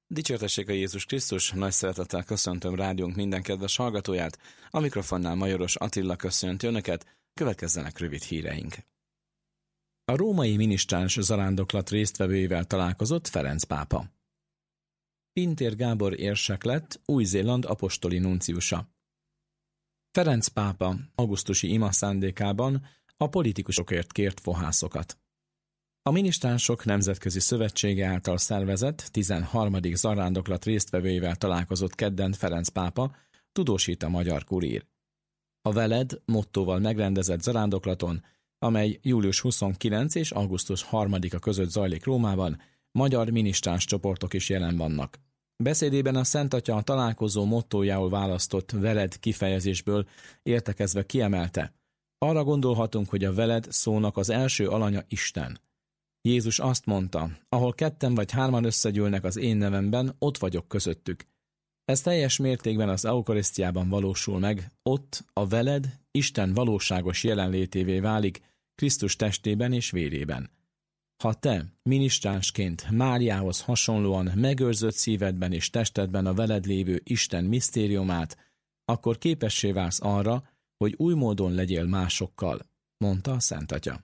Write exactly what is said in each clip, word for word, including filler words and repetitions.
Dicsértessék a Jézus Krisztus, nagy szeretettel köszöntöm rádiónk minden kedves hallgatóját, a mikrofonnál Majoros Attila köszönti önöket, következzenek rövid híreink. A római minisztráns zarándoklat résztvevőivel találkozott Ferenc pápa. Pintér Gábor érsek lett Új-Zéland apostoli nunciusa. Ferenc pápa augusztusi ima szándékában a politikusokért kért fohászokat. A minisztránsok nemzetközi szövetsége által szervezett tizenharmadik zarándoklat résztvevőivel találkozott kedden Ferenc pápa, tudósít a Magyar Kurír. A Veled mottóval megrendezett zarándoklaton, amely július huszonkilencedike és augusztus harmadika között zajlik Rómában, magyar minisztráns csoportok is jelen vannak. Beszédében a Szent Atya a találkozó mottójául választott Veled kifejezésből értekezve kiemelte: arra gondolhatunk, hogy a Veled szónak az első alanya Isten. Jézus azt mondta, ahol ketten vagy hárman összegyűlnek az én nevemben, ott vagyok közöttük. Ez teljes mértékben az eukarisztiában valósul meg, ott a veled Isten valóságos jelenlétévé válik Krisztus testében és vérében. Ha te, minisztránsként Máriához hasonlóan megőrzött szívedben és testedben a veled lévő Isten misztériumát, akkor képessé válsz arra, hogy új módon legyél másokkal, mondta a Szent Atya.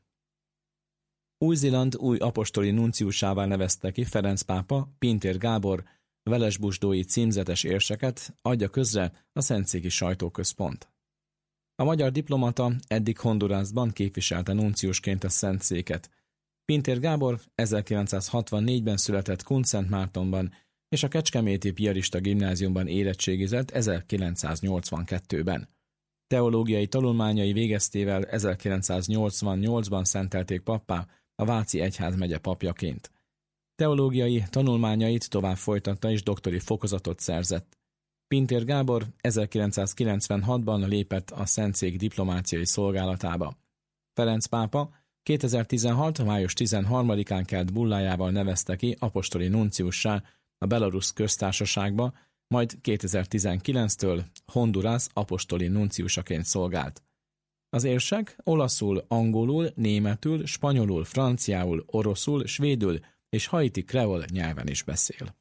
Új-Zéland új apostoli nunciusává nevezte ki Ferenc pápa Pintér Gábor velesbusdói címzetes érseket, adja közre a Szentszéki Sajtóközpont. A magyar diplomata eddig Hondurasban képviselte nunciusként a Szentszéket. Pintér Gábor ezerkilencszázhatvannégyben született Kunszentmártonban, és a Kecskeméti Piarista Gimnáziumban érettségizett ezerkilencszáznyolcvankettőben. Teológiai tanulmányai végeztével ezerkilencszáznyolcvannyolcban szentelték pappá a Váci egyházmegye papjaként. Teológiai tanulmányait tovább folytatta és doktori fokozatot szerzett. Pintér Gábor ezerkilencszázkilencvenhatban lépett a Szentszék diplomáciai szolgálatába. Ferenc pápa kétezer-tizenhat. május tizenharmadikán kelt bullájával nevezte ki apostoli nunciussá a Belarusz köztársaságba, majd kétezer-tizenkilenctől Honduras apostoli nunciusaként szolgált. Az érsek olaszul, angolul, németül, spanyolul, franciául, oroszul, svédül és haiti kreol nyelven is beszél.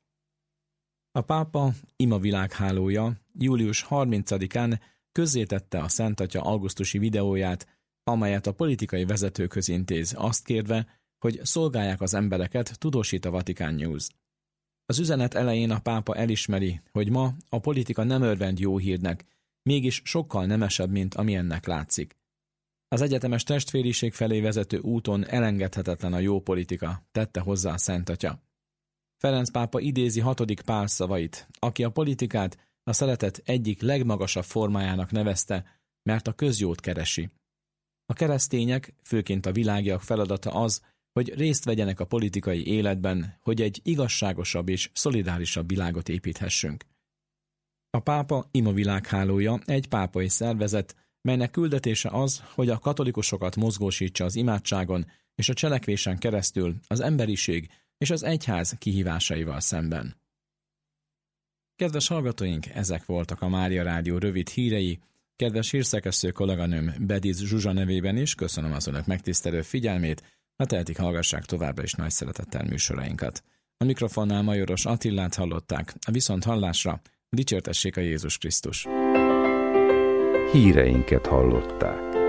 A pápa ima világhálója július harmincadikán közzétette a Szent Atya augusztusi videóját, amelyet a politikai vezetőkhöz intéz, azt kérve, hogy szolgálják az embereket, tudósít a Vatican News. Az üzenet elején a pápa elismeri, hogy ma a politika nem örvend jó hírnek, mégis sokkal nemesebb, mint amilyennek látszik. Az egyetemes testvériség felé vezető úton elengedhetetlen a jó politika, tette hozzá a Szent Atya. Ferenc pápa idézi hatodik Pál szavait, aki a politikát a szeretet egyik legmagasabb formájának nevezte, mert a közjót keresi. A keresztények, főként a világiak feladata az, hogy részt vegyenek a politikai életben, hogy egy igazságosabb és szolidárisabb világot építhessünk. A pápa ima világhálója egy pápai szervezet, melynek küldetése az, hogy a katolikusokat mozgósítsa az imádságon és a cselekvésen keresztül az emberiség és az egyház kihívásaival szemben. Kedves hallgatóink, ezek voltak a Mária Rádió rövid hírei. Kedves hírszerkesztő kolléganőm Bediz Zsuzsa nevében is köszönöm az önök megtisztelő figyelmét, ha tehetik, hallgassák továbbra is nagy szeretettel műsorainkat. A mikrofonnál Majoros Attilát hallották, a viszont hallásra dicsértessék a Jézus Krisztus. Híreinket hallották.